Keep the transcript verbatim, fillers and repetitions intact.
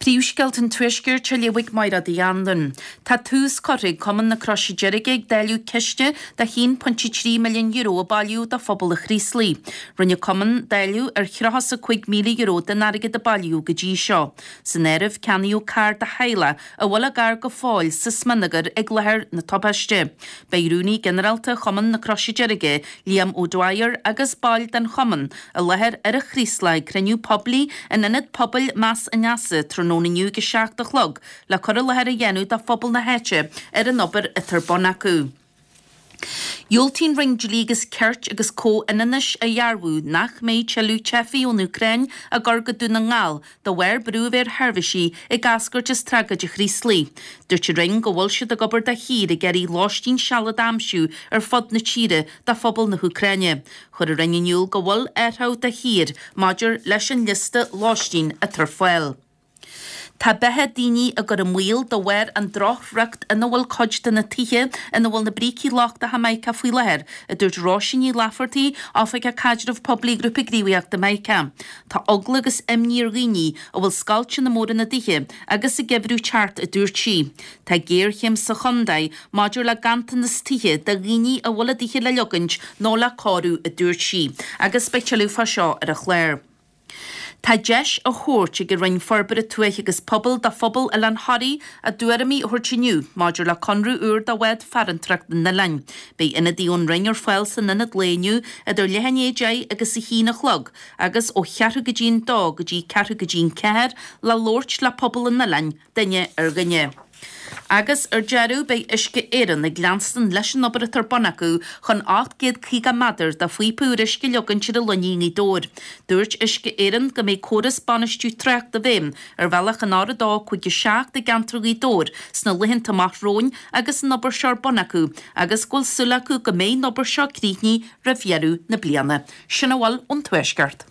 Príomhsceilt an tuisgur te leabhaigh maira di andan. Tá tús corrig cuman na croisi deirige ag deilú ceiste de one point three million euro bailú da phobal a chríslí. Rinne cuman deilú ar chreachas a five million euro den aige de bailú go dtí seo. San éirih ceannaíú car de heile a bhfuil a gar go fáil sa smanagar ag lethir na tobaiste. Beirúní generalta cuman na croisi deirige Liam O'Dwyer agus bail den cuman a lethir ar a chríslaig creniu poblí in inad pobl mas a neasa tróna nniu go seach de chlog le chur lethir a dhéanú da phobal na héite ar an obair a turbon acu. Ioltín ring lígus ceart agus có inanis a dhearbhú nach méid teú chefií ón Ukraine a gorgadú na ngáil do bhhair brúhéir Harvisí i gascuirt is tragad a chríslí. Dúirte ring go bhfuil siad a gobar de hír a geirí láistín seala damsú ar fod na tíre da phobal na Ukraine. Chur a rinneúil go bhfuil airthá de hír maidir leis an liste láistín a tarfuil. Tá bethe daoine a gur mhuiil do bhhair an drochreacht ina bhfuil coid na tithe ina bhfuil na brící lácht a Jamaica faoi lethir a dúirt ráisiní lefartaí áfik a caidirmh poblí grúpa gríomhaíocht de Jamaica. Tá ogla agus imníor riní a bhfuil scailte na móra na tithe agus a gebrú teart a dúirt sí. Tá géirchéim sa chundaid maidir le gantan na tithe de riní a bhfuil a tithe le legant nó le cáú a dúirt sí, agus speisialú fa seo ar a chléir. Tá deis a chóirt ag rinn forbar a tuaich agus pobl da phobal a lan harí a dúaramí thuirtiniu maidir le conrú úr da wed farantracht na lein. Bei ina díon ringar fáil san inad léniu a dur lehannéé agus i hína chlog agus ó chearú go dín dá go dí cearú go dín ceir le lóirt le pobl in na lein daine ar ganne. Agus ar dearú bei isce éan na glanstan leis an obair a turbon acu chun ácht géad cíga madar da faoi púr isce legan siad a loníí dór. Dúirt isce éan go méid córas banistú trecht a bhéim ar bhealach an ára dá chuige seach de gantraí dór sna lihin tamach róin agus an obair sear bon acu agus gúil sula acu go méid obair seo críní ra bhearú na bliana. Sinna bhil ón tuaisceart.